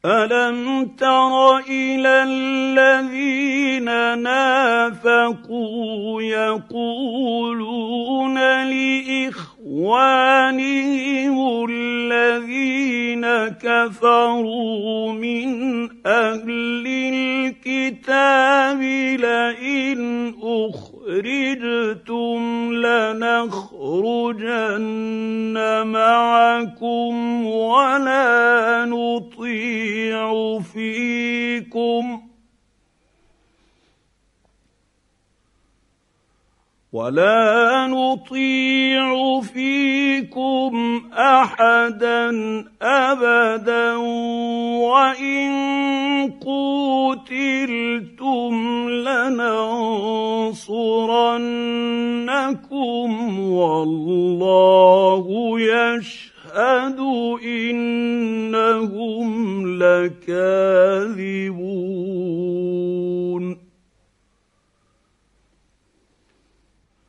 ألم تر إلى الذين نافقوا يقولون لإخوانهم الذين كفروا من أهل الكتاب لئن أخرجتم لنخرجن معكم ولا نطيع فيكم أحدا أبدا وإن قوتلتم لننصرنكم والله يشهد إنهم لكاذبون.